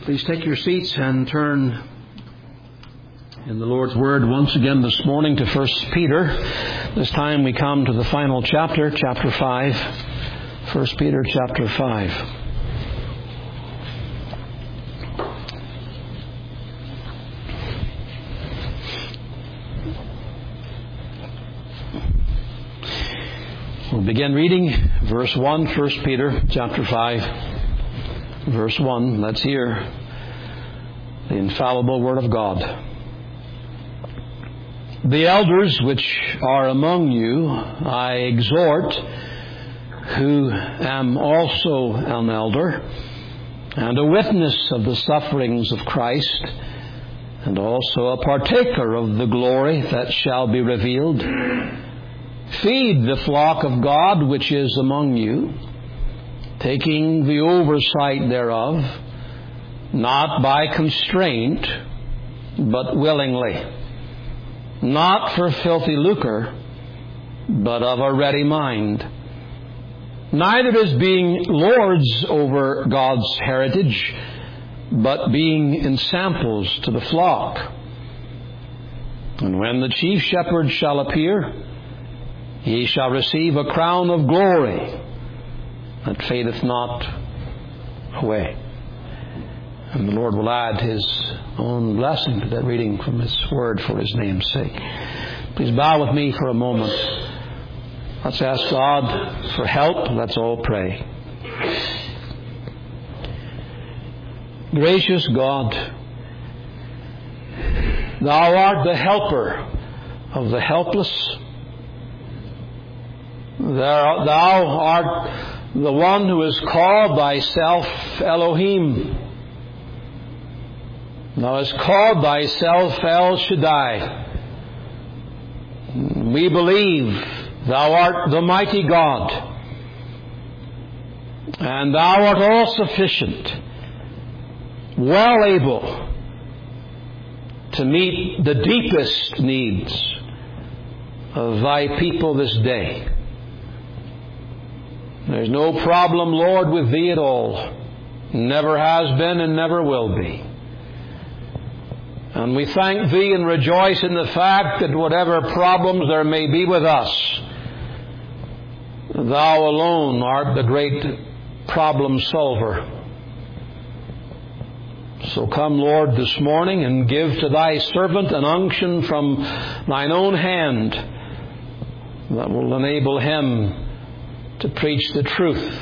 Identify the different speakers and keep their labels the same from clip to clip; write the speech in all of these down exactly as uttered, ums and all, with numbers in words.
Speaker 1: Please take your seats and turn in the Lord's Word once again this morning to First Peter. This time we come to the final chapter, chapter five. First Peter chapter five. We'll begin reading verse one, First Peter chapter five. Verse one, let's hear the infallible Word of God. The elders which are among you I exhort, who am also an elder, and a witness of the sufferings of Christ, and also a partaker of the glory that shall be revealed. Feed the flock of God which is among you, taking the oversight thereof, not by constraint, but willingly, not for filthy lucre, but of a ready mind, neither as being lords over God's heritage, but being ensamples to the flock. And when the chief shepherd shall appear, he shall receive a crown of glory that fadeth not away. And the Lord will add His own blessing to that reading from His Word for His name's sake. Please bow with me for a moment. Let's ask God for help. Let's all pray. Gracious God, Thou art the helper of the helpless. Thou, thou art the one who is called Thyself Elohim. Thou hast called Thyself El Shaddai. We believe Thou art the mighty God, and Thou art all sufficient, well able to meet the deepest needs of Thy people this day. There's no problem, Lord, with Thee at all. Never has been and never will be. And we thank Thee and rejoice in the fact that whatever problems there may be with us, Thou alone art the great problem solver. So come, Lord, this morning and give to Thy servant an unction from Thine own hand that will enable him to preach the truth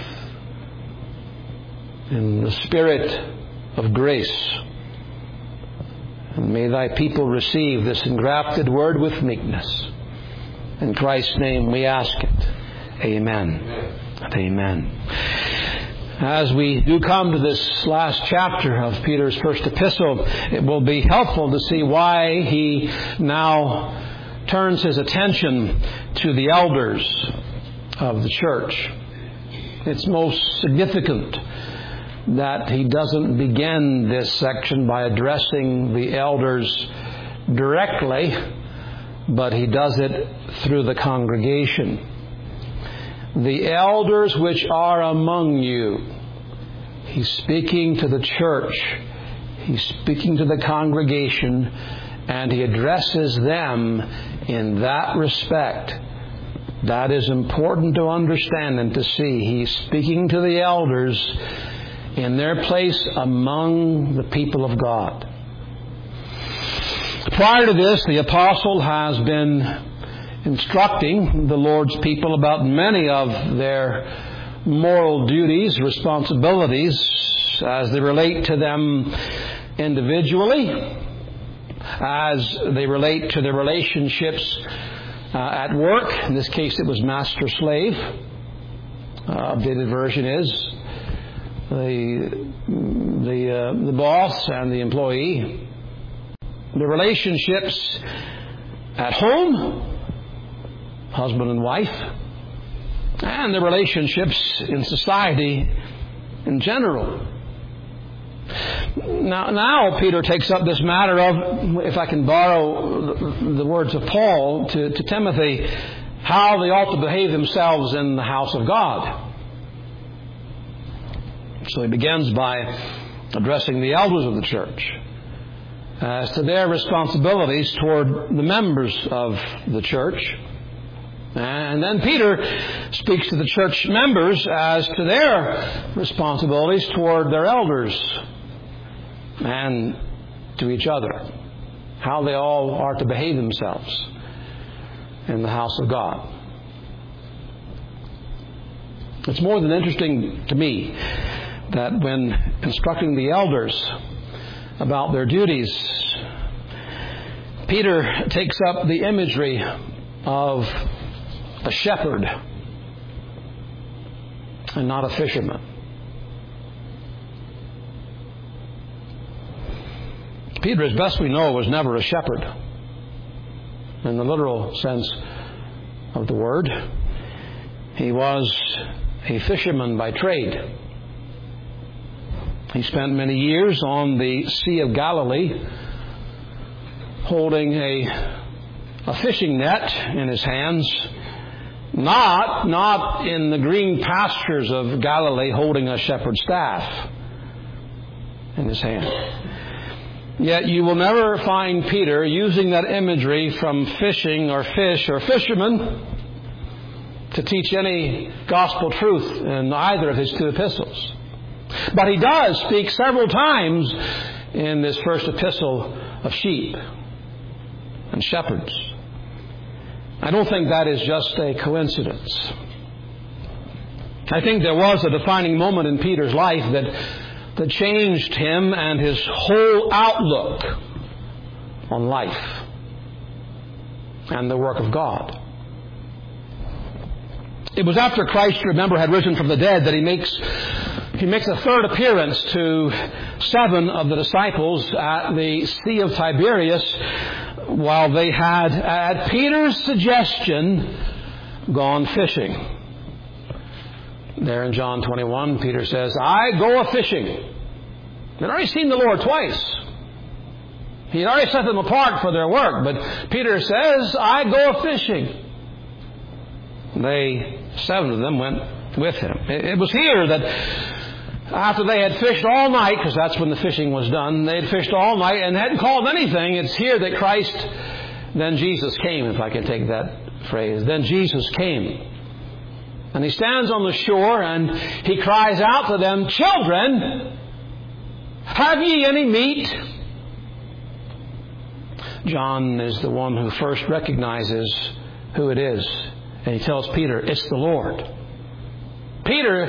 Speaker 1: in the spirit of grace. And may Thy people receive this engrafted word with meekness. In Christ's name we ask it. Amen. Amen. As we do come to this last chapter of Peter's first epistle, it will be helpful to see why he now turns his attention to the elders of the church. It's most significant that he doesn't begin this section by addressing the elders directly, but he does it through the congregation. The elders which are among you. He's speaking to the church. He's speaking to the congregation, and he addresses them in that respect. That is important to understand and to see. He's speaking to the elders in their place among the people of God. Prior to this, the apostle has been instructing the Lord's people about many of their moral duties, responsibilities, as they relate to them individually, as they relate to their relationships Uh, at work. In this case, it was master-slave. Uh, updated version is the the uh, the boss and the employee. The relationships at home, husband and wife, and the relationships in society in general. Now, now Peter takes up this matter of, if I can borrow the words of Paul to, to Timothy, how they ought to behave themselves in the house of God. So he begins by addressing the elders of the church as to their responsibilities toward the members of the church. And then Peter speaks to the church members as to their responsibilities toward their elders and to each other, how they all are to behave themselves in the house of God. It's more than interesting to me that when instructing the elders about their duties, Peter takes up the imagery of a shepherd and not a fisherman. Peter, as best we know, was never a shepherd in the literal sense of the word. He was a fisherman by trade. He spent many years on the Sea of Galilee holding a, a fishing net in his hands, not, not in the green pastures of Galilee holding a shepherd's staff in his hand. Yet you will never find Peter using that imagery from fishing or fish or fishermen to teach any gospel truth in either of his two epistles. But he does speak several times in this first epistle of sheep and shepherds. I don't think that is just a coincidence. I think there was a defining moment in Peter's life that, that changed him and his whole outlook on life and the work of God. It was after Christ, remember, had risen from the dead that he makes he makes a third appearance to seven of the disciples at the Sea of Tiberias while they had, at Peter's suggestion, gone fishing. There in John twenty-one, Peter says, I go a-fishing. They'd already seen the Lord twice. He had already set them apart for their work, but Peter says, I go a-fishing. They, seven of them, went with him. It was here that after they had fished all night, because that's when the fishing was done, they had fished all night and hadn't caught anything. It's here that Christ, then Jesus came, if I can take that phrase. Then Jesus came. And he stands on the shore and he cries out to them, Children, have ye any meat? John is the one who first recognizes who it is. And he tells Peter, it's the Lord. Peter,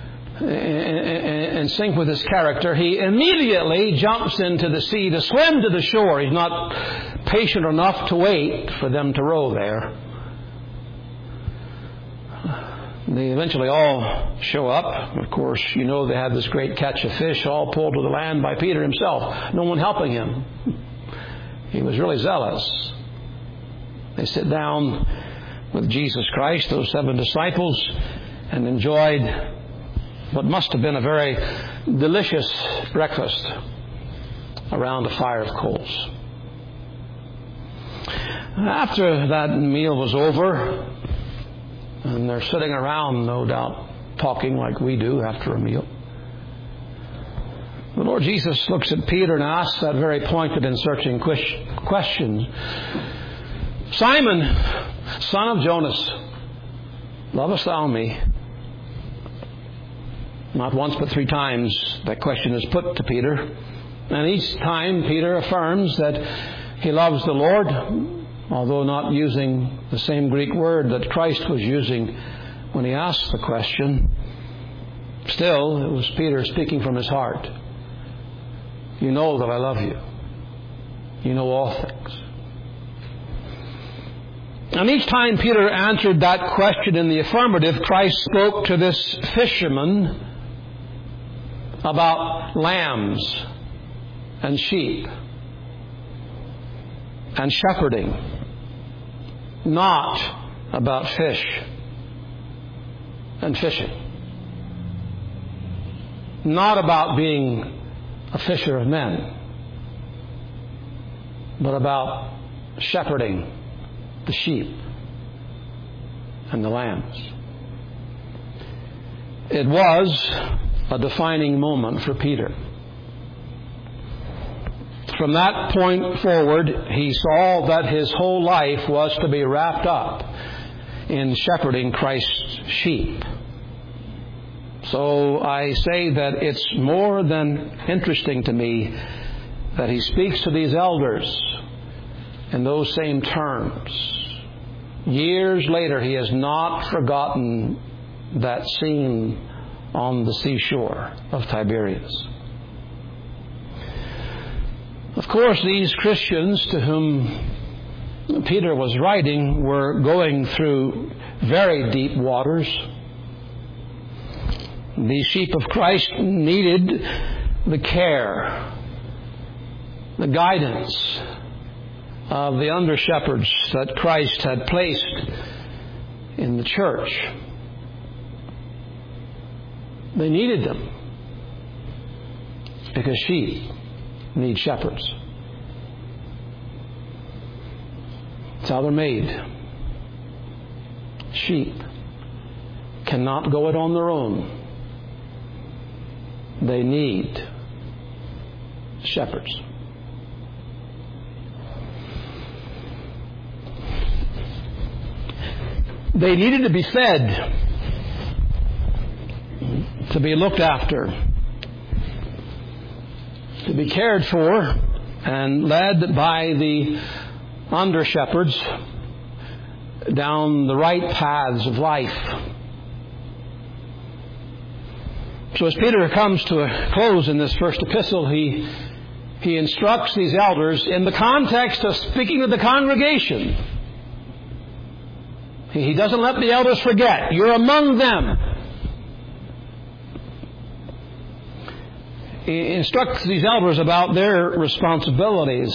Speaker 1: in sync with his character, he immediately jumps into the sea to swim to the shore. He's not patient enough to wait for them to row there. They eventually all show up. Of course, you know they had this great catch of fish all pulled to the land by Peter himself. No one helping him. He was really zealous. They sit down with Jesus Christ, those seven disciples, and enjoyed what must have been a very delicious breakfast around a fire of coals. After that meal was over, and they're sitting around, no doubt, talking like we do after a meal, the Lord Jesus looks at Peter and asks that very pointed and searching question. Simon, son of Jonas, lovest thou me? Not once but three times that question is put to Peter. And each time Peter affirms that he loves the Lord, although not using the same Greek word that Christ was using when he asked the question. Still, it was Peter speaking from his heart. You know that I love you. You know all things. And each time Peter answered that question in the affirmative, Christ spoke to this fisherman about lambs and sheep and shepherding, not about fish and fishing, not about being a fisher of men, but about shepherding the sheep and the lambs. It was a defining moment for Peter. From that point forward, he saw that his whole life was to be wrapped up in shepherding Christ's sheep. So I say that it's more than interesting to me that he speaks to these elders in those same terms. Years later, he has not forgotten that scene on the seashore of Tiberias. Of course, these Christians to whom Peter was writing were going through very deep waters. The sheep of Christ needed the care, the guidance of the under-shepherds that Christ had placed in the church. They needed them because sheep need shepherds. That's how they're made. Sheep cannot go it on their own. They need shepherds. They needed to be fed, to be looked after, to be cared for and led by the under-shepherds down the right paths of life. So as Peter comes to a close in this first epistle, he, he instructs these elders in the context of speaking to the congregation. He, he doesn't let the elders forget, you're among them. He instructs these elders about their responsibilities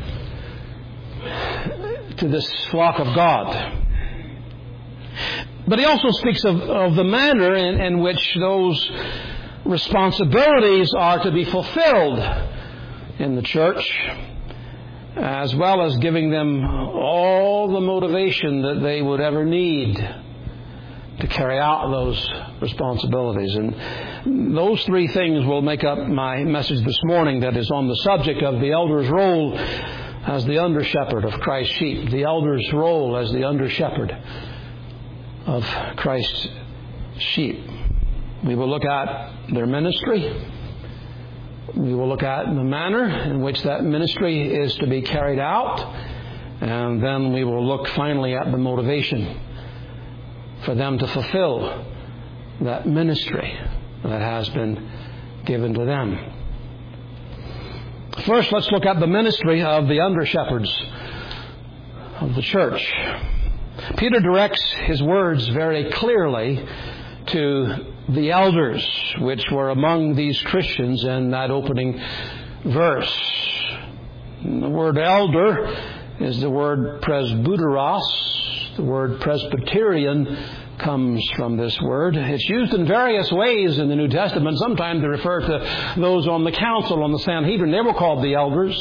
Speaker 1: to this flock of God. But he also speaks of, of the manner in, in which those responsibilities are to be fulfilled in the church, as well as giving them all the motivation that they would ever need to carry out those responsibilities. And those three things will make up my message this morning that is on the subject of the elder's role as the under-shepherd of Christ's sheep, the elder's role as the under-shepherd of Christ's sheep. We will look at their ministry. We will look at the manner in which that ministry is to be carried out. And then we will look finally at the motivation for them to fulfill that ministry that has been given to them. First, let's look at the ministry of the under-shepherds of the church. Peter directs his words very clearly to the elders, which were among these Christians in that opening verse. The word elder is the word presbyteros. The word Presbyterian comes from this word. It's used in various ways in the New Testament. Sometimes they refer to those on the council, on the Sanhedrin. They were called the elders.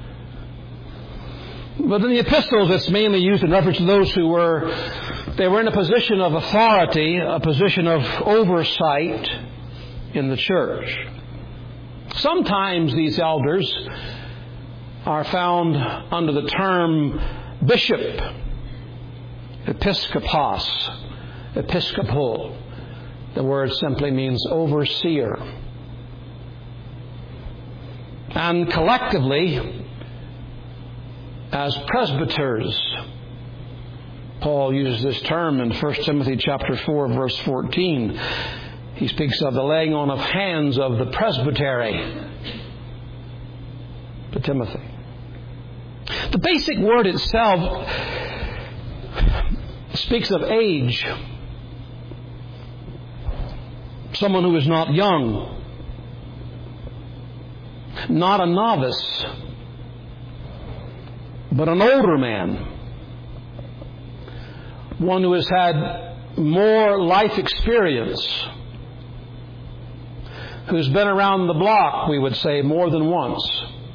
Speaker 1: But in the epistles, it's mainly used in reference to those who were, they were in a position of authority, a position of oversight in the church. Sometimes these elders are found under the term bishop, episkopos, episcopal. The word simply means overseer. And collectively, as presbyters, Paul uses this term in First Timothy chapter four, verse fourteen. He speaks of the laying on of hands of the presbytery to Timothy. The basic word itself speaks of age. Someone who is not young, not a novice, but an older man, one who has had more life experience, who's been around the block, we would say, more than once,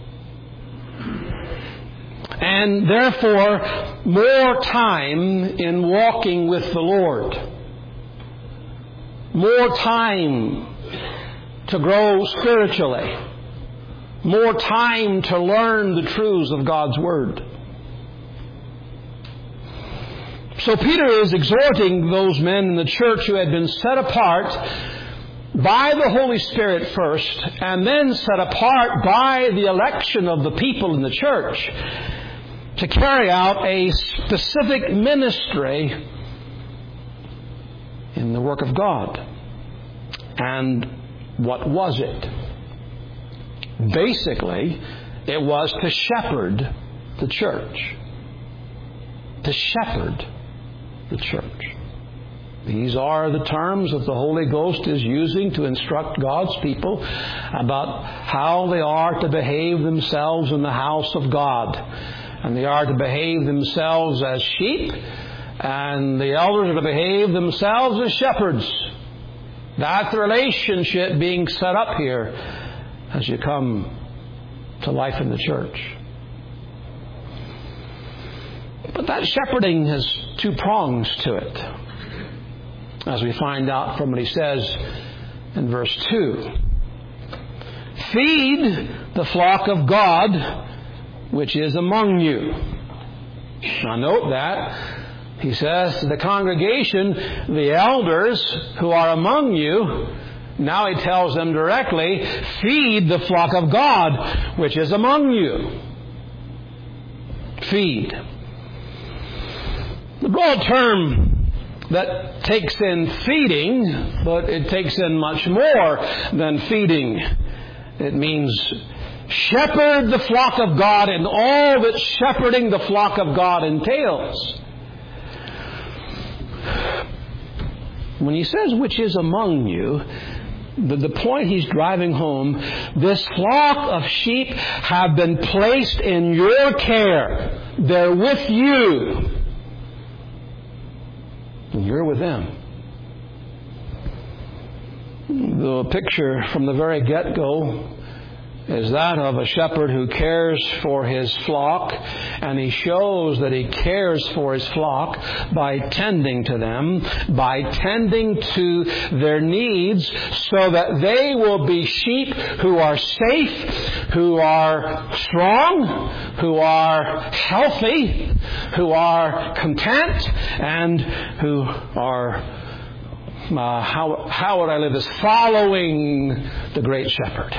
Speaker 1: and therefore more time in walking with the Lord, more time to grow spiritually, more time to learn the truths of God's Word. So Peter is exhorting those men in the church who had been set apart by the Holy Spirit first, and then set apart by the election of the people in the church, to carry out a specific ministry in the work of God. And what was it? Basically, it was to shepherd the church. To shepherd the church. These are the terms that the Holy Ghost is using to instruct God's people about how they are to behave themselves in the house of God. And they are to behave themselves as sheep, and the elders are to behave themselves as shepherds. That's the relationship being set up here as you come to life in the church. But that shepherding has two prongs to it, as we find out from what he says in verse two. Feed the flock of God which is among you. Now note that. He says to the congregation, the elders who are among you. Now he tells them directly, feed the flock of God which is among you. Feed. The broad term that takes in feeding, but it takes in much more than feeding. It means shepherd the flock of God in all that shepherding the flock of God entails. When he says, which is among you, the, the point he's driving home, this flock of sheep have been placed in your care. They're with you. And you're with them. The picture from the very get-go is that of a shepherd who cares for his flock, and he shows that he cares for his flock by tending to them, by tending to their needs, so that they will be sheep who are safe, who are strong, who are healthy, who are content, and who are, uh, how, how would I live this, following the great shepherd.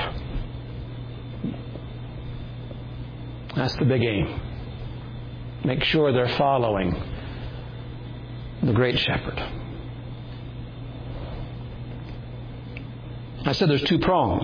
Speaker 1: That's the big aim. Make sure they're following the great shepherd. I said there's two prongs.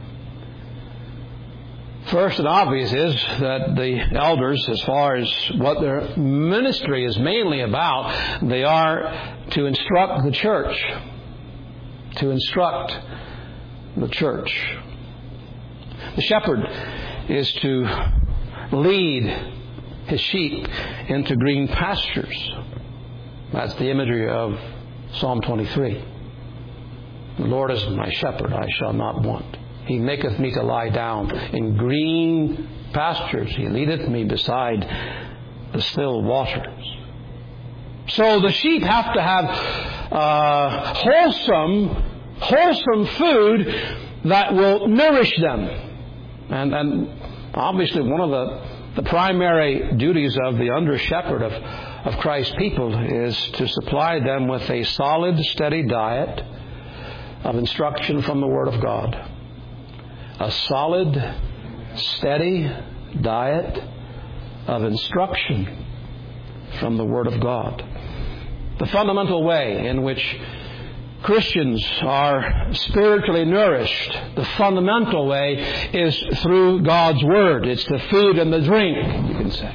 Speaker 1: First and obvious is that the elders, as far as what their ministry is mainly about, they are to instruct the church. To instruct the church. The shepherd is to lead his sheep into green pastures. That's the imagery of Psalm twenty-three. The Lord is my shepherd, I shall not want. He maketh me to lie down in green pastures. He leadeth me beside the still waters. So the sheep have to have uh, wholesome, wholesome food that will nourish them. And, and obviously, one of the, the primary duties of the under-shepherd of, of Christ's people is to supply them with a solid, steady diet of instruction from the Word of God. A solid, steady diet of instruction from the Word of God. The fundamental way in which Christians are spiritually nourished, the fundamental way is through God's Word. It's the food and the drink, you can say.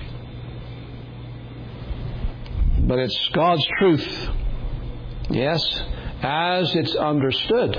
Speaker 1: But it's God's truth, yes, as it's understood,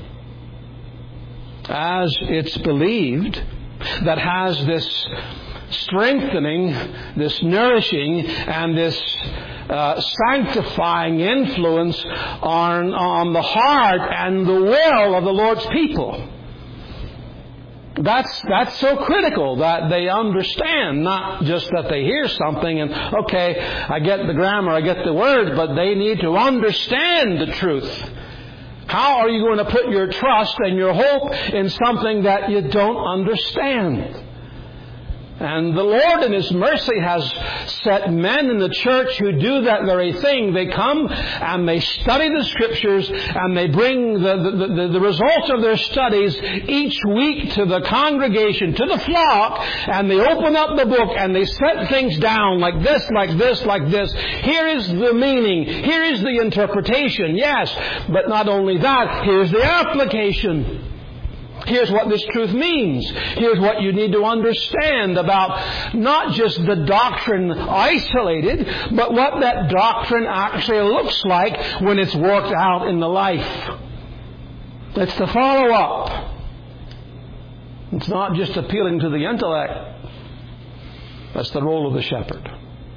Speaker 1: as it's believed, that has this strengthening, this nourishing, and this Uh, sanctifying influence on, on the heart and the will of the Lord's people. That's, that's so critical that they understand, not just that they hear something and, okay, I get the grammar, I get the word, but they need to understand the truth How are you going to put your trust and your hope in something that you don't understand? And the Lord in His mercy has set men in the church who do that very thing. They come and they study the Scriptures and they bring the, the, the, the results of their studies each week to the congregation, to the flock, and they open up the book and they set things down like this, like this, like this. Here is the meaning. Here is the interpretation. Yes, but not only that, here's the application. Here's what this truth means. Here's what you need to understand about not just the doctrine isolated, but what that doctrine actually looks like when it's worked out in the life. It's the follow-up. It's not just appealing to the intellect. That's the role of the shepherd.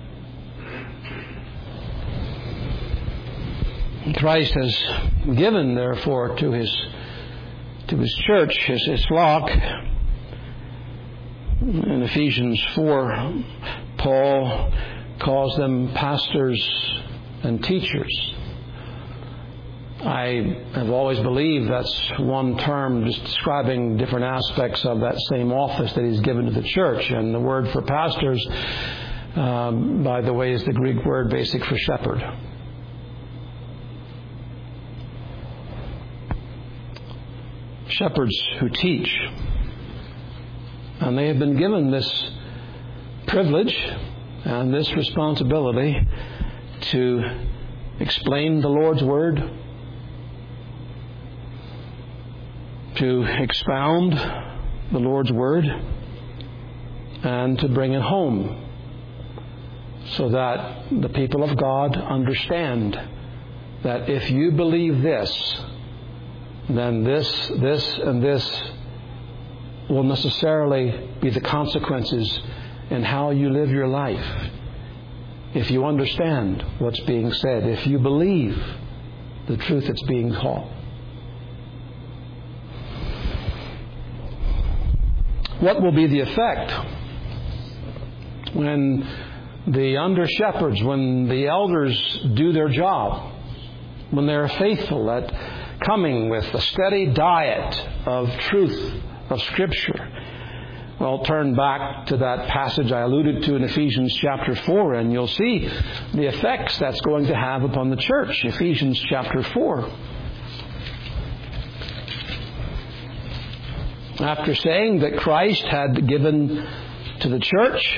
Speaker 1: Christ has given, therefore, to His to His church, His, his flock. In Ephesians four, Paul calls them pastors and teachers. I have always believed that's one term just describing different aspects of that same office that He's given to the church. And the word for pastors, um, by the way, is the Greek word basic for shepherd. Shepherds who teach. And they have been given this privilege and this responsibility to explain the Lord's Word, to expound the Lord's Word, and to bring it home so that the people of God understand that if you believe this, then this, this, and this will necessarily be the consequences in how you live your life. If you understand what's being said, if you believe the truth that's being taught. What will be the effect when the under-shepherds, when the elders do their job, when they're faithful at coming with a steady diet of truth, of Scripture? Well, turn back to that passage I alluded to in Ephesians chapter four, and you'll see the effects that's going to have upon the church. Ephesians chapter four. After saying that Christ had given to the church,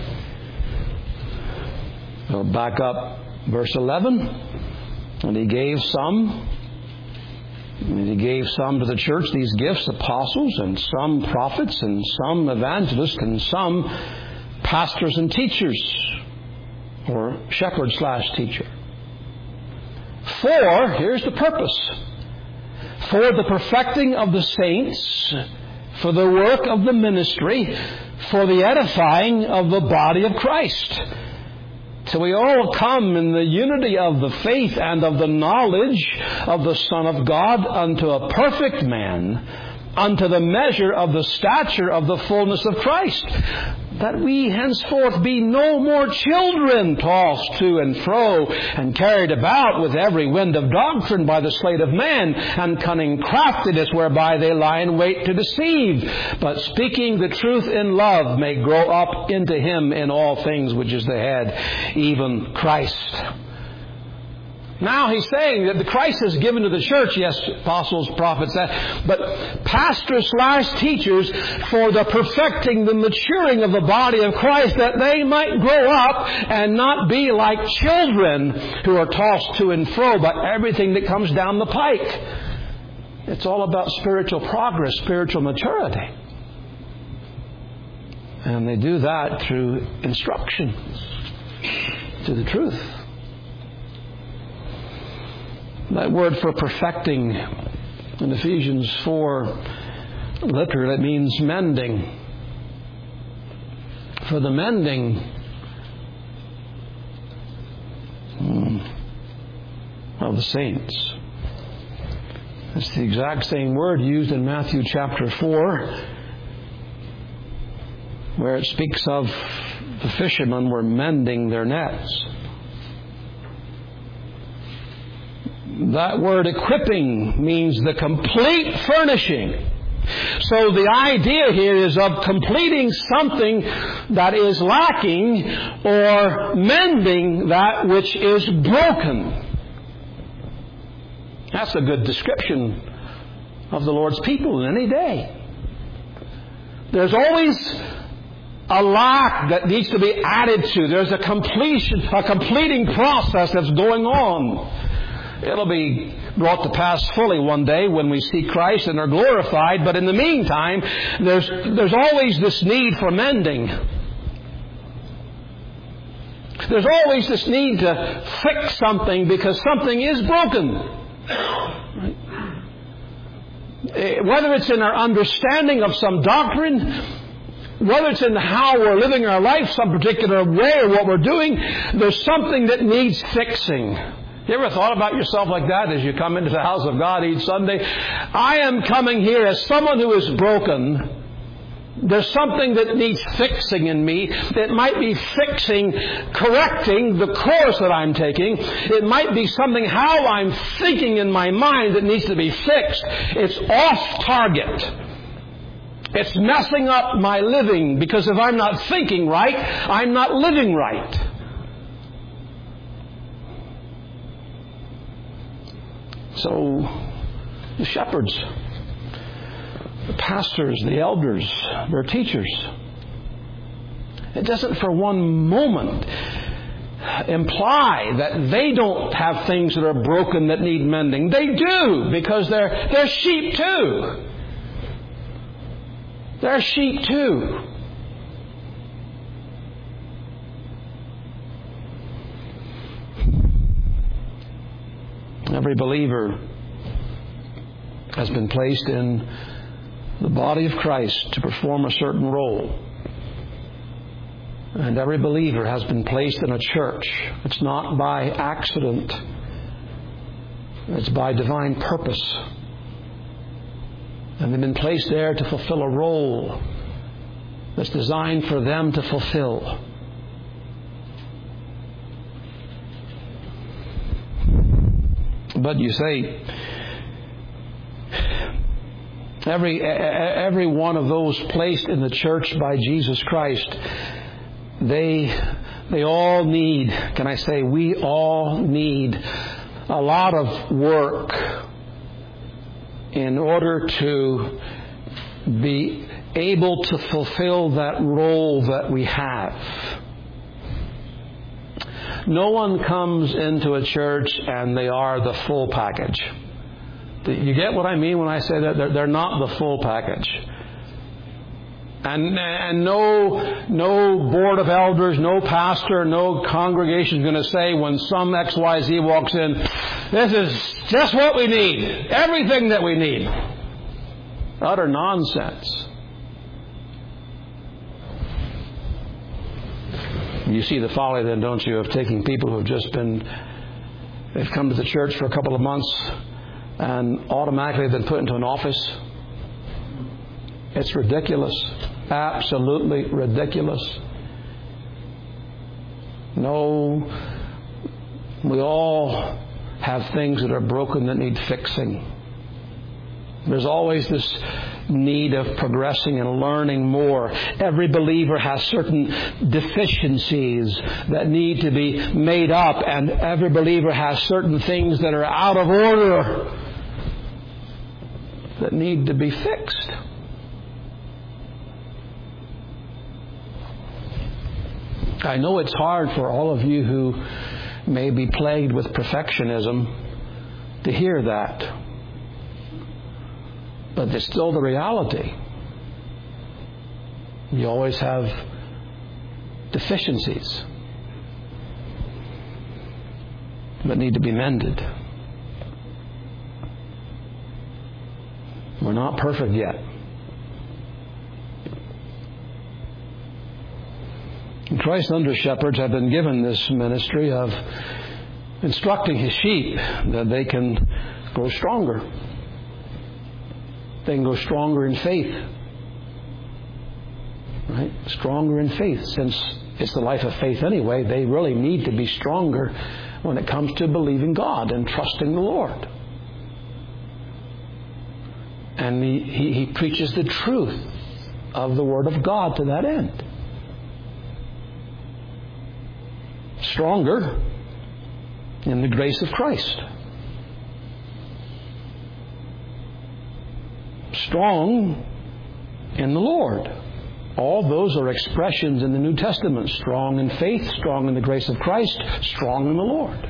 Speaker 1: we'll back up verse eleven, and He gave some And He gave some to the church, these gifts, apostles, and some prophets, and some evangelists, and some pastors and teachers, or shepherd slash teacher. For, here's the purpose, for the perfecting of the saints, for the work of the ministry, for the edifying of the body of Christ. So we all come in the unity of the faith and of the knowledge of the Son of God unto a perfect man, unto the measure of the stature of the fullness of Christ, that we henceforth be no more children, tossed to and fro and carried about with every wind of doctrine by the sleight of man and cunning craftiness whereby they lie in wait to deceive, but speaking the truth in love may grow up into Him in all things which is the head, even Christ. Now He's saying that the Christ is given to the church, yes, apostles, prophets, but pastors slash teachers for the perfecting, the maturing of the body of Christ, that they might grow up and not be like children who are tossed to and fro by everything that comes down the pike. It's all about spiritual progress, spiritual maturity. And they do that through instruction to the truth. That word for perfecting in Ephesians four, literally, it means mending. For the mending of the saints. It's the exact same word used in Matthew chapter four, where it speaks of the fishermen were mending their nets. That word equipping means the complete furnishing. So the idea here is of completing something that is lacking or mending that which is broken. That's a good description of the Lord's people in any day. There's always a lack that needs to be added to. There's a completion, a completing process that's going on. It'll be brought to pass fully one day when we see Christ and are glorified. But in the meantime, there's there's always this need for mending. There's always this need to fix something because something is broken. Right? Whether it's in our understanding of some doctrine, whether it's in how we're living our life, some particular way, or what we're doing, there's something that needs fixing. You ever thought about yourself like that as you come into the house of God each Sunday? I am coming here as someone who is broken. There's something that needs fixing in me. It might be fixing, correcting the course that I'm taking. It might be something how I'm thinking in my mind that needs to be fixed. It's off target. It's messing up my living, because if I'm not thinking right, I'm not living right. So, the shepherds, the pastors, the elders, their teachers, it doesn't for one moment imply that they don't have things that are broken that need mending. They do, because they're, they're sheep too. They're sheep too. Every believer has been placed in the body of Christ to perform a certain role. And every believer has been placed in a church. It's not by accident. It's by divine purpose. And they've been placed there to fulfill a role that's designed for them to fulfill. But you say, every every one of those placed in the church by Jesus Christ, they they all need, can I say, we all need a lot of work in order to be able to fulfill that role that we have. No one comes into a church and they are the full package. You get what I mean when I say that? They're, they're not the full package. And, and no, no board of elders, no pastor, no congregation is going to say when some X Y Z walks in, this is just what we need. Everything that we need. Utter nonsense. You see the folly then, don't you, of taking people who have just been, they've come to the church for a couple of months and automatically been put into an office. It's ridiculous. Absolutely ridiculous. No, we all have things that are broken that need fixing. There's always this need of progressing and learning more. Every believer has certain deficiencies that need to be made up, and every believer has certain things that are out of order that need to be fixed. I know it's hard for all of you who may be plagued with perfectionism to hear that. But it's still the reality. You always have deficiencies that need to be mended. We're not perfect yet. And Christ's under-shepherds have been given this ministry of instructing His sheep that they can grow stronger. They can go stronger in faith. Right? Stronger in faith. Since it's the life of faith anyway, they really need to be stronger when it comes to believing God and trusting the Lord. And he, he, he preaches the truth of the Word of God to that end. Stronger in the grace of Christ. Strong in the Lord. All those are expressions in the New Testament. Strong in faith, strong in the grace of Christ, strong in the Lord.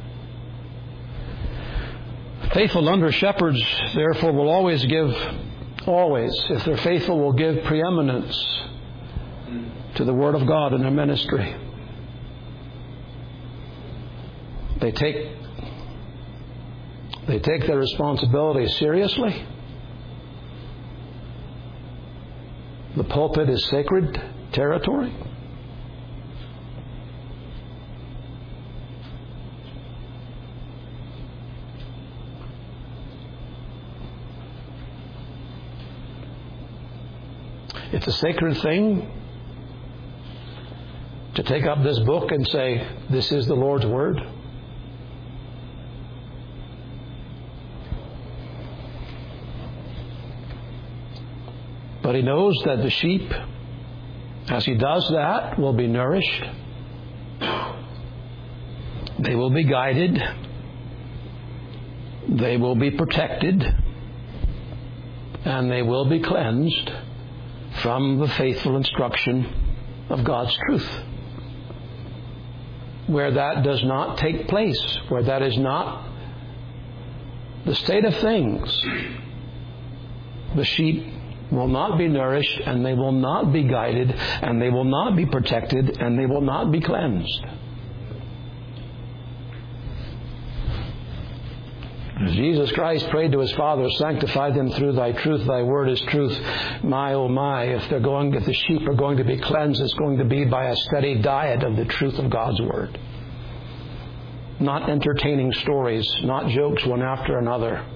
Speaker 1: Faithful under shepherds, therefore, will always give, always, if they're faithful, will give preeminence to the Word of God in their ministry. They take, they take their responsibility seriously. The pulpit is sacred territory. It's a sacred thing to take up this book and say, this is the Lord's Word. But he knows that the sheep, as he does that, will be nourished. They will be guided. They will be protected. And they will be cleansed from the faithful instruction of God's truth. Where that does not take place, where that is not the state of things, the sheep will not be nourished, and they will not be guided, and they will not be protected, and they will not be cleansed. Jesus Christ prayed to his Father, sanctify them through thy truth, thy word is truth. My, oh my, if they're going, if the sheep are going to be cleansed, it's going to be by a steady diet of the truth of God's word. Not entertaining stories, not jokes one after another.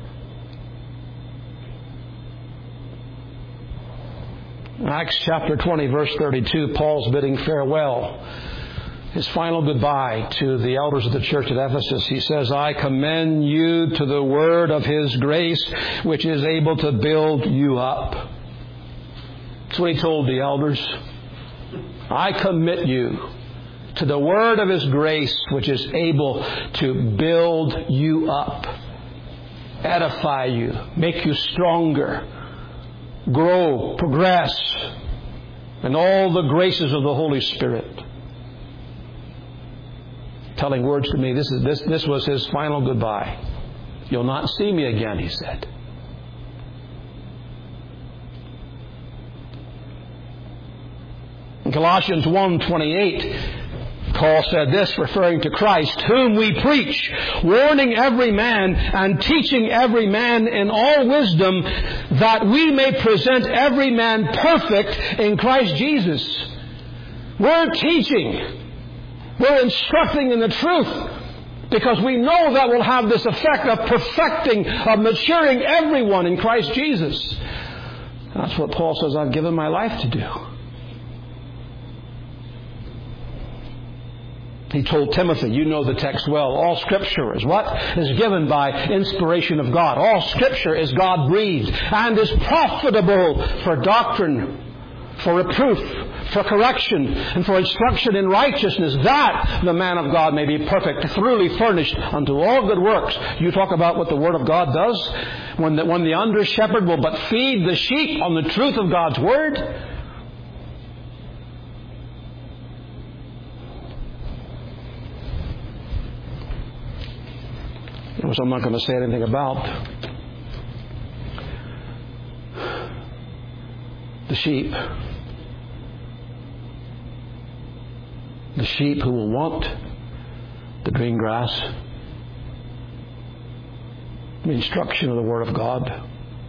Speaker 1: Acts chapter twenty, verse thirty-two, Paul's bidding farewell, his final goodbye to the elders of the church at Ephesus. He says, I commend you to the word of his grace, which is able to build you up. That's what he told the elders. I commit you to the word of his grace, which is able to build you up, edify you, make you stronger, grow, progress, and all the graces of the Holy Spirit. Telling words to me, this is this this was his final goodbye. You'll not see me again, he said. In Colossians one twenty-eight, Paul said this, referring to Christ, whom we preach, warning every man and teaching every man in all wisdom, that we may present every man perfect in Christ Jesus. We're teaching. We're instructing in the truth, because we know that will have this effect of perfecting, of maturing everyone in Christ Jesus. That's what Paul says I've given my life to do. He told Timothy, you know the text well, all Scripture is what? Is given by inspiration of God. All Scripture is God-breathed and is profitable for doctrine, for reproof, for correction, and for instruction in righteousness, that the man of God may be perfect, thoroughly furnished unto all good works. You talk about what the Word of God does? When the, when the under-shepherd will but feed the sheep on the truth of God's Word. Which I'm not going to say anything about. The sheep. The sheep who will want the green grass, the instruction of the Word of God.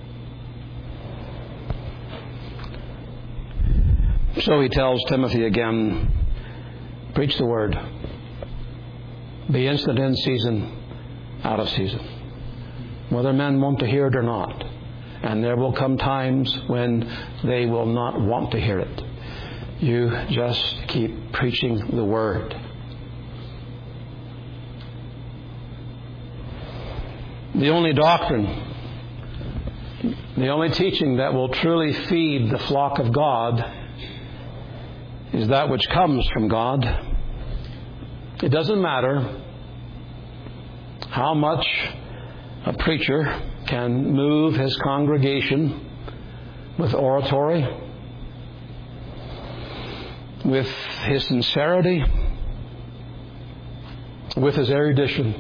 Speaker 1: So he tells Timothy again, preach the Word. Be instant in season, out of season. Whether men want to hear it or not. And there will come times when they will not want to hear it. You just keep preaching the Word. The only doctrine, the only teaching that will truly feed the flock of God is that which comes from God. It doesn't matter how much a preacher can move his congregation with oratory, with his sincerity, with his erudition.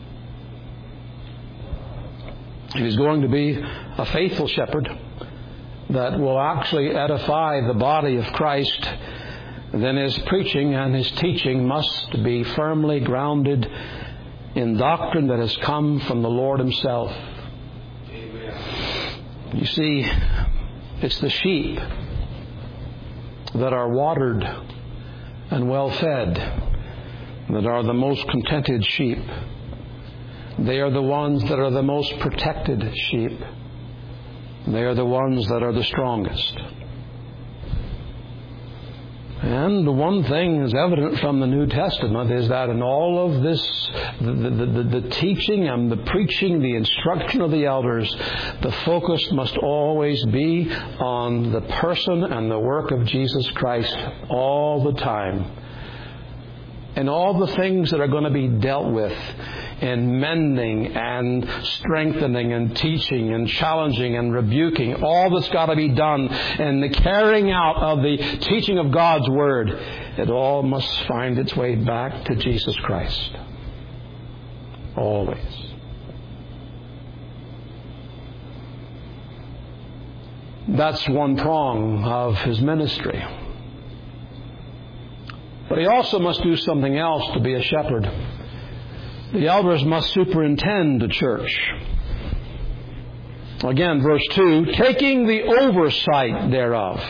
Speaker 1: If he's going to be a faithful shepherd that will actually edify the body of Christ, then his preaching and his teaching must be firmly grounded in doctrine that has come from the Lord Himself. Amen. You see, it's the sheep that are watered and well fed that are the most contented sheep. They are the ones that are the most protected sheep. They are the ones that are the strongest. And the one thing is evident from the New Testament is that in all of this, the, the, the, the teaching and the preaching, the instruction of the elders, the focus must always be on the person and the work of Jesus Christ all the time. And all the things that are going to be dealt with in mending and strengthening and teaching and challenging and rebuking, all that's got to be done in the carrying out of the teaching of God's Word, it all must find its way back to Jesus Christ. Always. That's one prong of His ministry. But He also must do something else to be a shepherd. The elders must superintend the church. Again, verse two, taking the oversight thereof.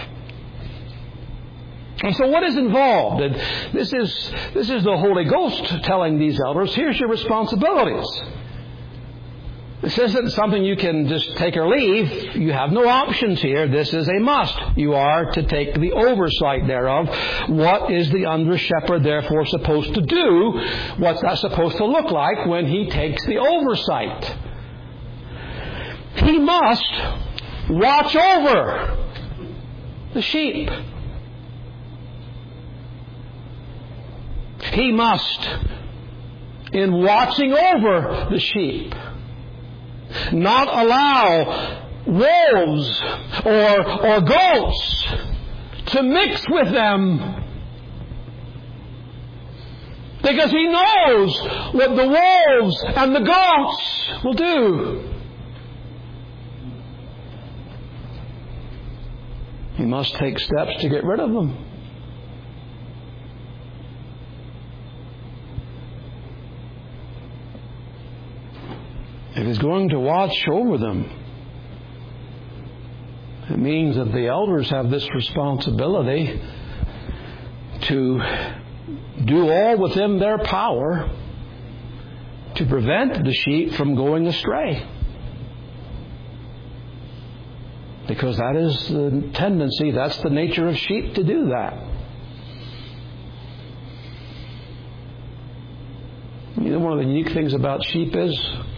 Speaker 1: And so what is involved? This is, this is the Holy Ghost telling these elders, here's your responsibilities. This isn't something you can just take or leave. You have no options here. This is a must. You are to take the oversight thereof. What is the under-shepherd therefore supposed to do? What's that supposed to look like when he takes the oversight? He must watch over the sheep. He must, in watching over the sheep, not allow wolves or, or goats to mix with them, because he knows what the wolves and the goats will do. He must take steps to get rid of them. If he's going to watch over them, it means that the elders have this responsibility to do all within their power to prevent the sheep from going astray. Because that is the tendency, that's the nature of sheep to do that. You know, one of the unique things about sheep is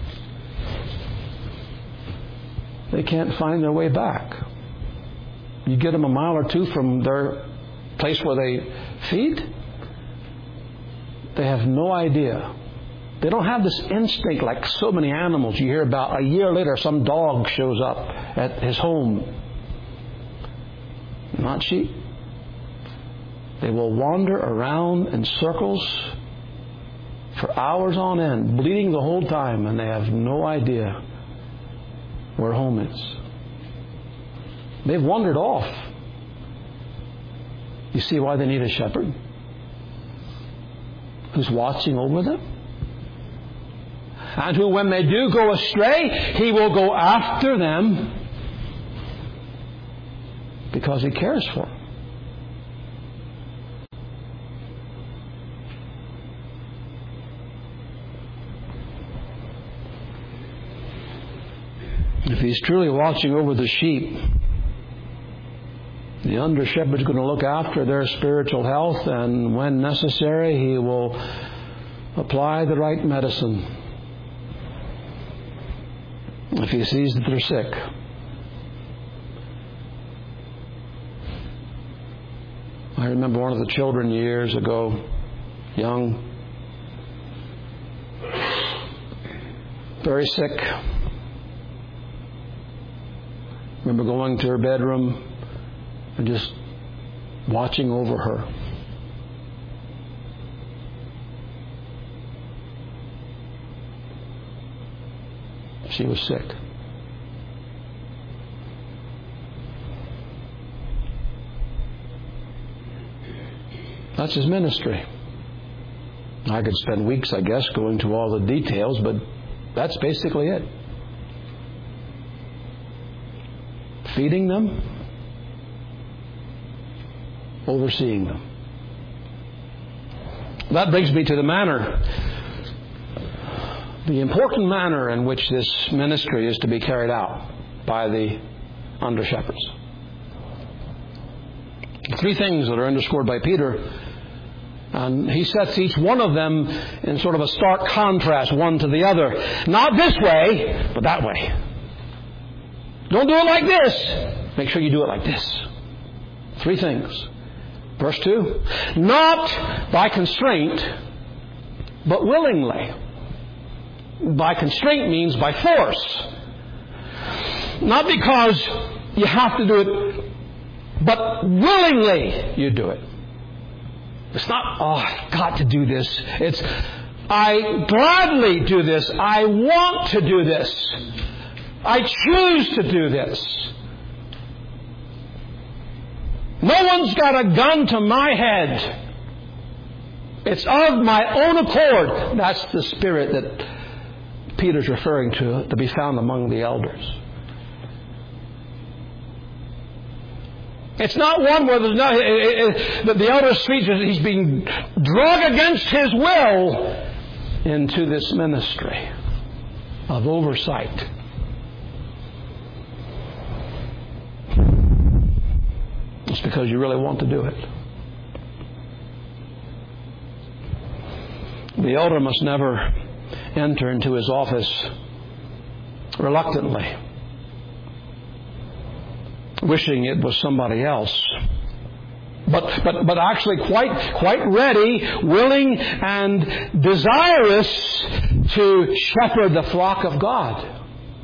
Speaker 1: they can't find their way back. You get them a mile or two from their place where they feed, they have no idea. They don't have this instinct like so many animals you hear about. A year later, some dog shows up at his home. Not sheep. They will wander around in circles for hours on end, bleeding the whole time, and they have no idea where home is. They've wandered off. You see why they need a shepherd who's watching over them, and who, when they do go astray, he will go after them because he cares for them. If he's truly watching over the sheep, the under-shepherd's going to look after their spiritual health, and when necessary, he will apply the right medicine. if he sees that they're sick. I remember one of the children years ago, young, very sick. Remember going to her bedroom and just watching over her. She was sick. That's his ministry. I could spend weeks, I guess, going to all the details, but that's basically it. Feeding them, overseeing them. That brings me to the manner, the important manner in which this ministry is to be carried out by the under-shepherds. Three things that are underscored by Peter, and he sets each one of them in sort of a stark contrast, one to the other. Not this way, but that way. Don't do it like this. Make sure you do it like this. Three things. Verse two. Not by constraint, but willingly. By constraint means by force. Not because you have to do it, but willingly you do it. It's not, oh, I've got to do this. It's, I gladly do this. I want to do this. I choose to do this. No one's got a gun to my head. It's of my own accord. That's the spirit that Peter's referring to, to be found among the elders. It's not one where there's no, it, it, it, the elder speaks, he's being dragged against his will into this ministry of oversight. It's because you really want to do it. The elder must never enter into his office reluctantly, wishing it was somebody else, but but but actually quite quite ready, willing, and desirous to shepherd the flock of God.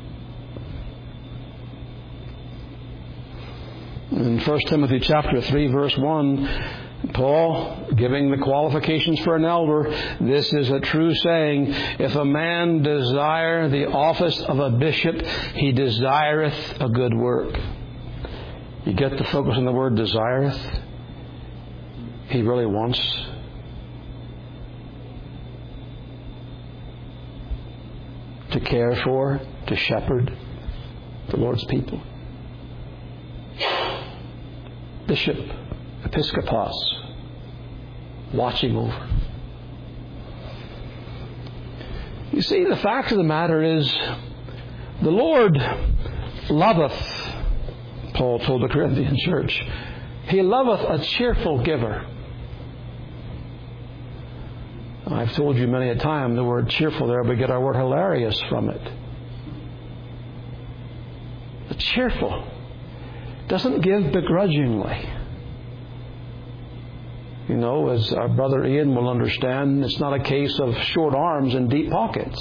Speaker 1: In First Timothy chapter three, verse one, Paul, giving the qualifications for an elder, this is a true saying, if a man desire the office of a bishop, he desireth a good work. You get the focus on the word desireth? He really wants. To care for, to shepherd the Lord's people. Bishop, episkopos, watching over. You see, the fact of the matter is, the Lord loveth, Paul told the Corinthian church, He loveth a cheerful giver. I've told you many a time the word cheerful there, we get our word hilarious from it. The cheerful doesn't give begrudgingly. You know, as our brother Ian will understand, it's not a case of short arms and deep pockets.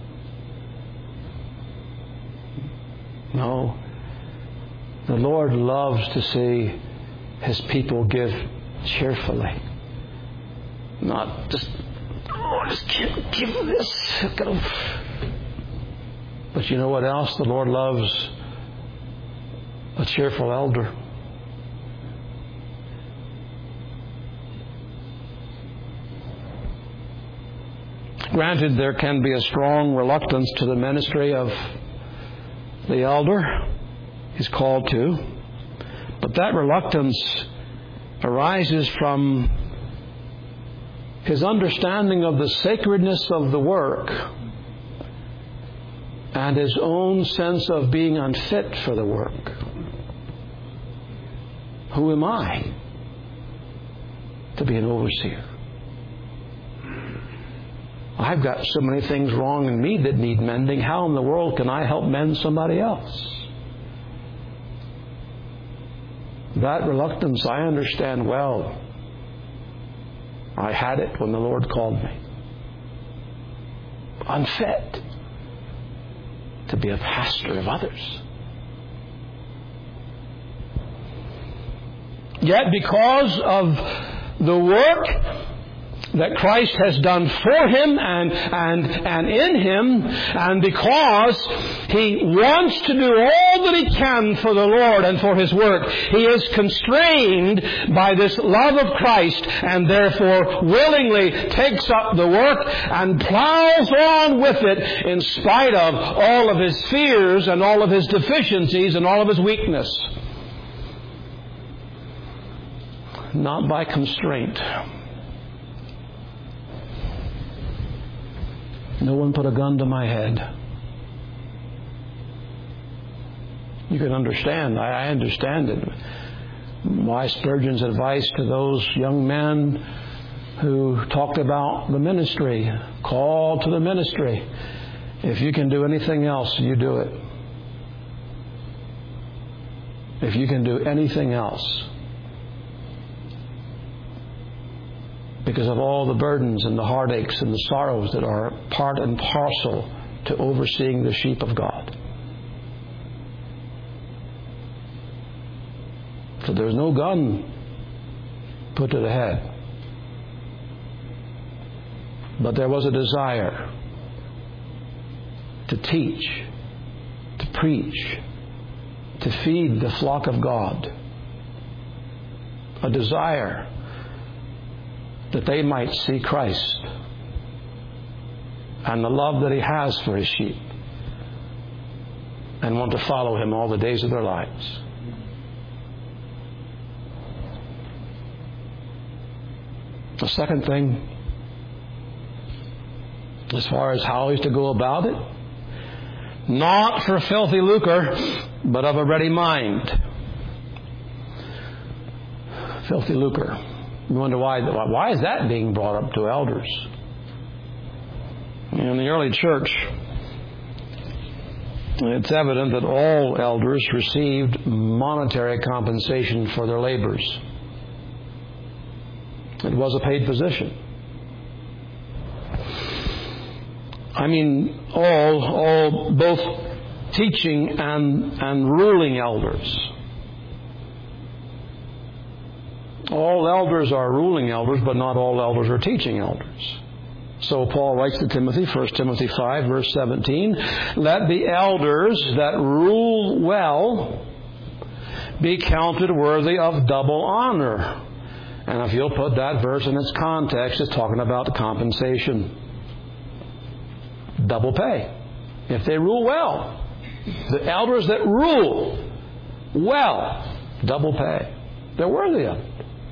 Speaker 1: No. The Lord loves to see His people give cheerfully. Not just, oh, just give, give this. But you know what else the Lord loves? A cheerful elder. Granted, there can be a strong reluctance to the ministry of the elder he's called to, but that reluctance arises from his understanding of the sacredness of the work and his own sense of being unfit for the work. Who am I to be an overseer? I've got so many things wrong in me that need mending. How in the world can I help mend somebody else? That reluctance I understand well. I had it when the Lord called me. Unfit to be a pastor of others. Yet because of the work that Christ has done for him and, and, and in him, and because he wants to do all that he can for the Lord and for his work, he is constrained by this love of Christ and therefore willingly takes up the work and plows on with it in spite of all of his fears and all of his deficiencies and all of his weakness. Not by constraint. No one put a gun to my head. You can understand. I understand it. Why Spurgeon's advice to those young men who talked about the ministry, call to the ministry. If you can do anything else, you do it. If you can do anything else. Because of all the burdens and the heartaches and the sorrows that are part and parcel to overseeing the sheep of God. So there's no gun put to the head. But there was a desire to teach, to preach, to feed the flock of God. A desire that they might see Christ and the love that he has for his sheep and want to follow him all the days of their lives. The second thing, as far as how he's to go about it, not for filthy lucre, but of a ready mind. Filthy lucre. You wonder why, why is that being brought up to elders? In the early church, it's evident that all elders received monetary compensation for their labors. It was a paid position. I mean, all, all, both teaching and, and ruling elders. All elders are ruling elders, but not all elders are teaching elders. So Paul writes to Timothy, First Timothy five, verse seventeen, let the elders that rule well be counted worthy of double honor. And if you'll put that verse in its context, it's talking about compensation. Double pay. If they rule well. The elders that rule well, double pay. They're worthy of it.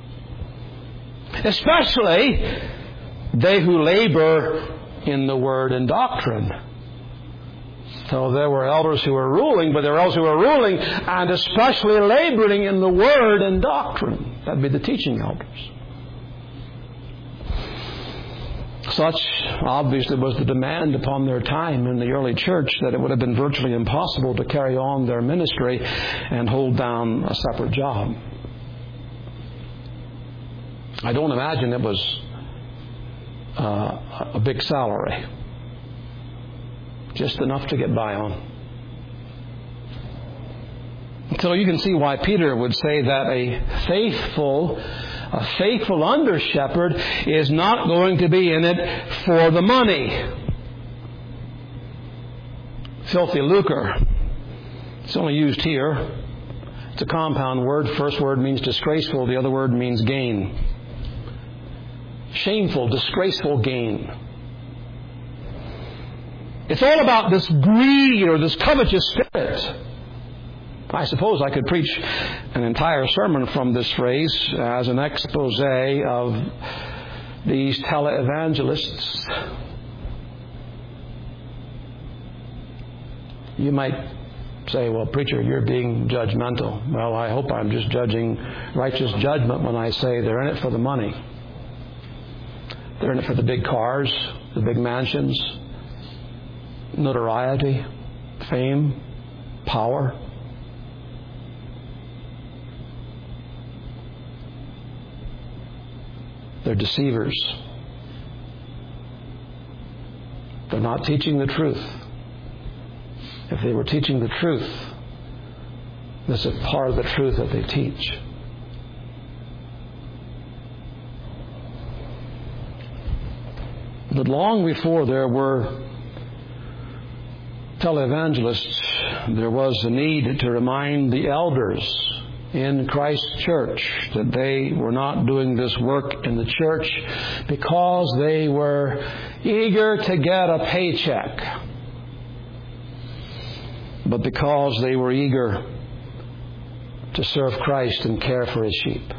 Speaker 1: Especially they who labor in the word and doctrine. So there were elders who were ruling, but there were elders who were ruling and especially laboring in the word and doctrine. That'd be the teaching elders. Such, obviously, was the demand upon their time in the early church that it would have been virtually impossible to carry on their ministry and hold down a separate job. I don't imagine it was uh, a big salary. Just enough to get by on. So you can see why Peter would say that a faithful, a faithful under-shepherd is not going to be in it for the money. Filthy lucre. It's only used here. It's a compound word. First word means disgraceful. The other word means gain. Shameful, disgraceful gain. It's all about this greed or this covetous spirit. I suppose I could preach an entire sermon from this phrase as an expose of these televangelists. You might say, well, preacher, you're being judgmental. Well, I hope I'm just judging righteous judgment when I say they're in it for the money. They're in it for the big cars. the big mansions, notoriety, fame, power. They're deceivers. They're not teaching the truth. If they were teaching the truth, this is part of the truth that they teach. But long before there were televangelists, there was a need to remind the elders in Christ's church that they were not doing this work in the church because they were eager to get a paycheck, but because they were eager to serve Christ and care for His sheep.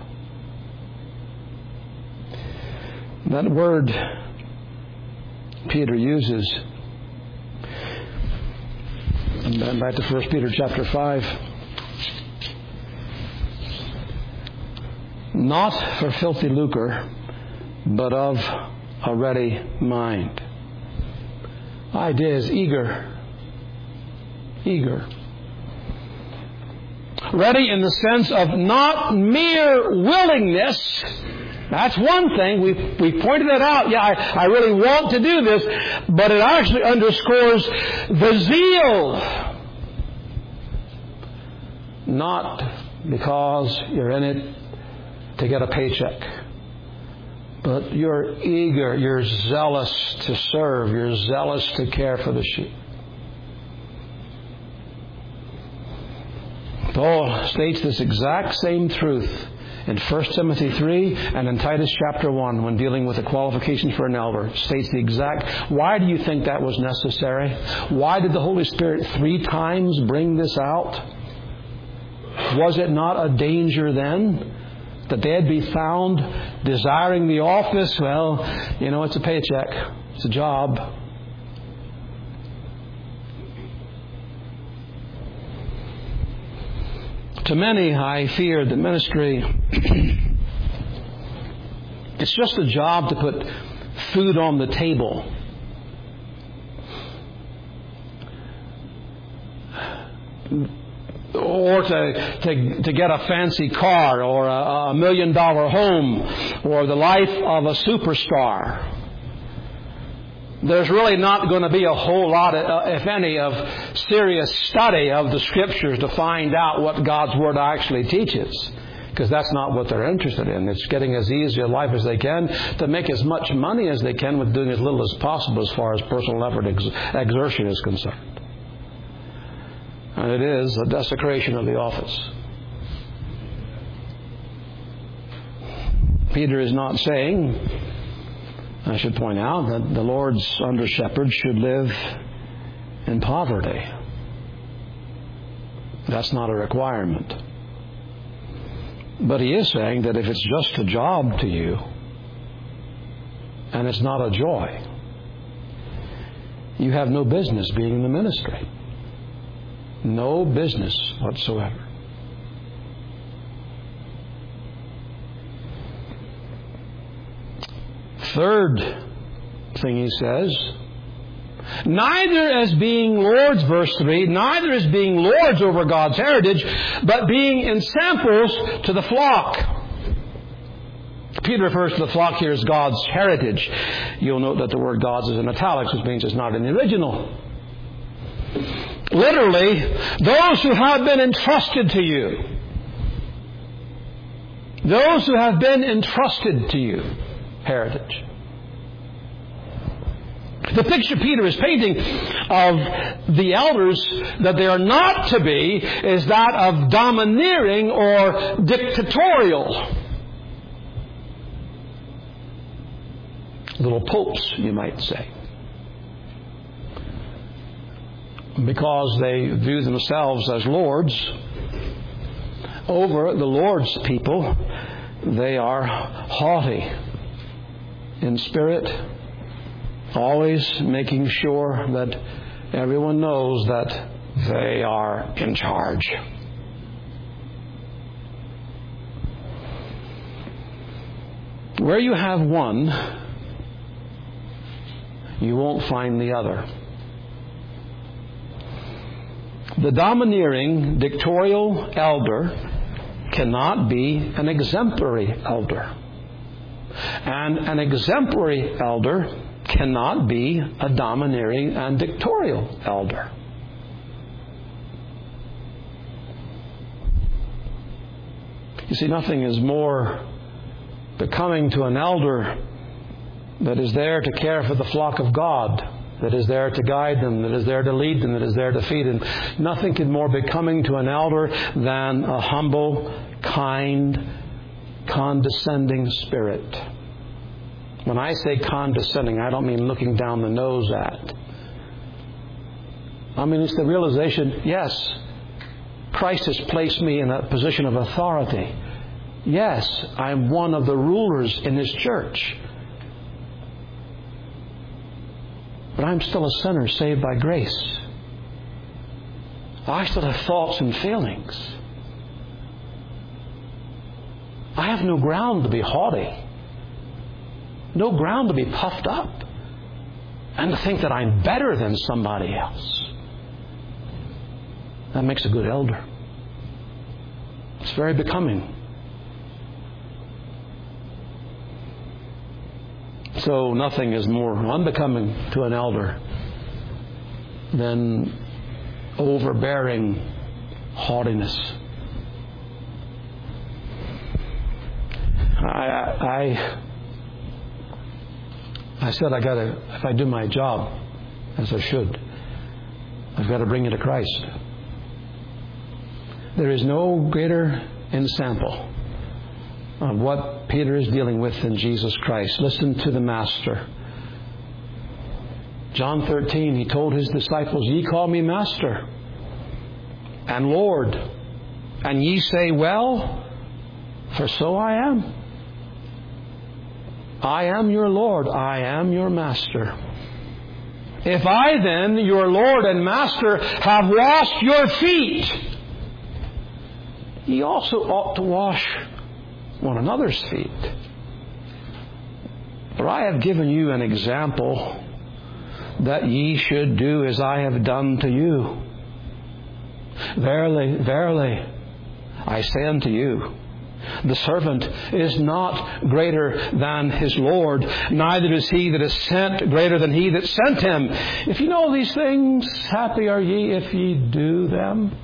Speaker 1: That word Peter uses, and then back to First Peter chapter five, not for filthy lucre, but of a ready mind. Idea is eager. Eager. Ready in the sense of not mere willingness. That's one thing. We we pointed that out. Yeah, I, I really want to do this, but it actually underscores the zeal. Not because you're in it to get a paycheck, but you're eager, you're zealous to serve, you're zealous to care for the sheep. Paul states this exact same truth in First Timothy three and in Titus chapter one when dealing with the qualifications for an elder. States the exact... Why do you think that was necessary? Why did the Holy Spirit three times bring this out? Was it not a danger then that they'd be found desiring the office? Well, you know, it's a paycheck. It's a job. To many, I fear that ministry, it's just a job to put food on the table. Or to, to to get a fancy car, or a, a million dollar home, or the life of a superstar. There's really not going to be a whole lot, of, if any, of serious study of the Scriptures to find out what God's Word actually teaches. Because that's not what they're interested in. It's getting as easy a life as they can to make as much money as they can with doing as little as possible as far as personal effort ex- exertion is concerned. And it is a desecration of the office. Peter is not saying, I should point out, that the Lord's under shepherds should live in poverty. That's not a requirement. But he is saying that if it's just a job to you, and it's not a joy, you have no business being in the ministry. No business whatsoever. Third thing he says, neither as being lords, verse three, neither as being lords over God's heritage, but being ensamples to the flock. Peter refers to the flock here as God's heritage. You'll note that the word God's is in italics, which means it's not in the original. Literally, those who have been entrusted to you. Those who have been entrusted to you. Heritage. The picture Peter is painting of the elders that they are not to be is that of domineering or dictatorial. Little popes, you might say. Because they view themselves as lords over the Lord's people, they are haughty in spirit, always making sure that everyone knows that they are in charge. Where you have one you won't find the other. The domineering, dictatorial elder cannot be an exemplary elder. And an exemplary elder cannot be a domineering and dictatorial elder. You see, nothing is more becoming to an elder that is there to care for the flock of God, that is there to guide them, that is there to lead them, that is there to feed them. Nothing is more becoming to an elder than a humble, kind, condescending spirit. When I say condescending, I don't mean looking down the nose at. I mean, it's the realization, yes, Christ has placed me in a position of authority. Yes, I'm one of the rulers in His church. But I'm still a sinner saved by grace. I still have thoughts and feelings. I have no ground to be haughty. No ground to be puffed up and to think that I'm better than somebody else. That makes a good elder. It's very becoming. So nothing is more unbecoming to an elder than overbearing haughtiness. I, I, I said I got to, if I do my job as I should, I've got to bring you to Christ. There is no greater ensample of what Peter is dealing with in Jesus Christ. Listen to the Master. John thirteen, He told His disciples, "Ye call me Master and Lord, and ye say, Well, for so I am. I am your Lord, I am your Master. If I then, your Lord and Master, have washed your feet, ye also ought to wash one another's feet. For I have given you an example that ye should do as I have done to you. Verily, verily, I say unto you, the servant is not greater than his Lord, neither is he that is sent greater than he that sent him. If you know these things, happy are ye if ye do them."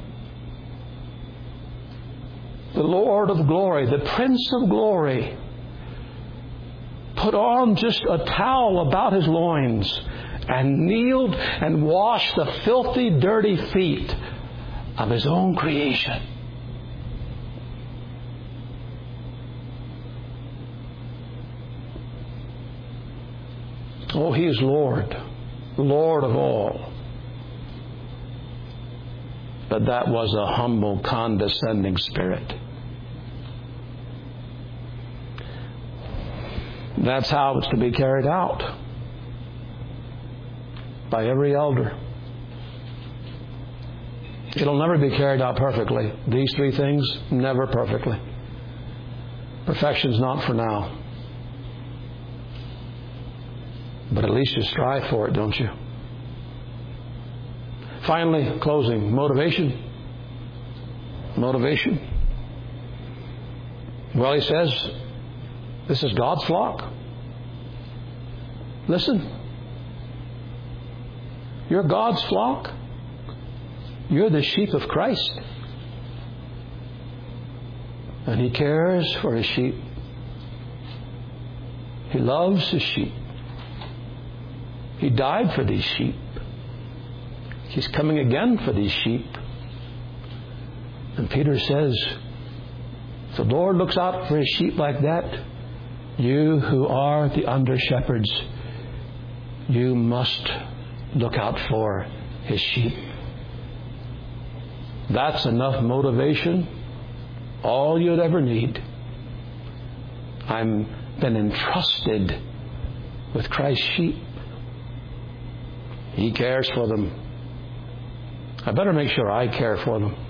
Speaker 1: The Lord of glory, the Prince of glory, put on just a towel about His loins and kneeled and washed the filthy, dirty feet of His own creation. Oh, He is Lord, Lord of all. But that was a humble, condescending spirit. That's how it's to be carried out by every elder. It'll never be carried out perfectly. These three things, never perfectly. Perfection's not for now. But at least you strive for it, don't you? Finally, closing, motivation. Motivation. Well, he says, this is God's flock. Listen. You're God's flock. You're the sheep of Christ. And He cares for His sheep. He loves His sheep. He died for these sheep. He's coming again for these sheep. And Peter says, if the Lord looks out for His sheep like that, you who are the under-shepherds, you must look out for His sheep. That's enough motivation, all you'd ever need. I'm been entrusted with Christ's sheep. He cares for them. I better make sure I care for them.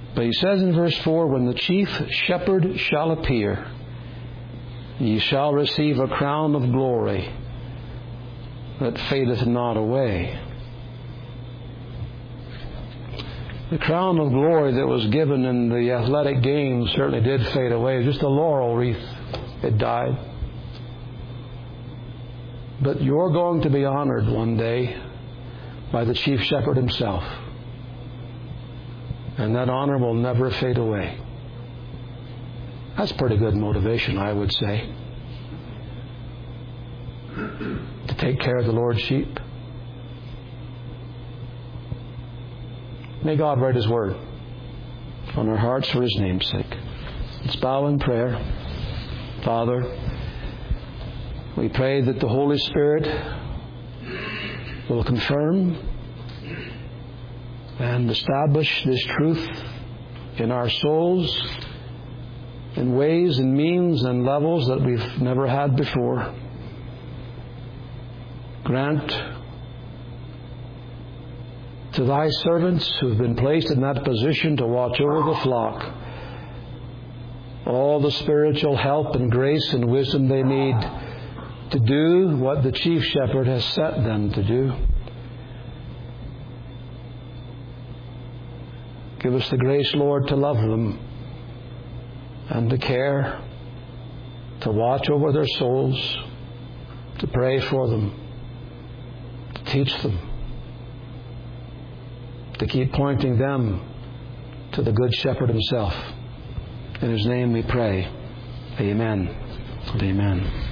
Speaker 1: But he says in verse four, when the chief shepherd shall appear, ye shall receive a crown of glory that fadeth not away. The crown of glory that was given in the athletic games certainly did fade away. It was just a laurel wreath. It died. But you're going to be honored one day by the chief shepherd himself. And that honor will never fade away. That's pretty good motivation, I would say, to take care of the Lord's sheep. May God write His Word on our hearts for His name's sake. Let's bow in prayer. Father, we pray that the Holy Spirit will confirm and establish this truth in our souls in ways and means and levels that we've never had before. Grant to Thy servants who have been placed in that position to watch over the flock all the spiritual help and grace and wisdom they need to do what the chief shepherd has set them to do. Give us the grace, Lord, to love them and to care, to watch over their souls, to pray for them, to teach them, to keep pointing them to the Good Shepherd Himself. In His name we pray. Amen. Amen.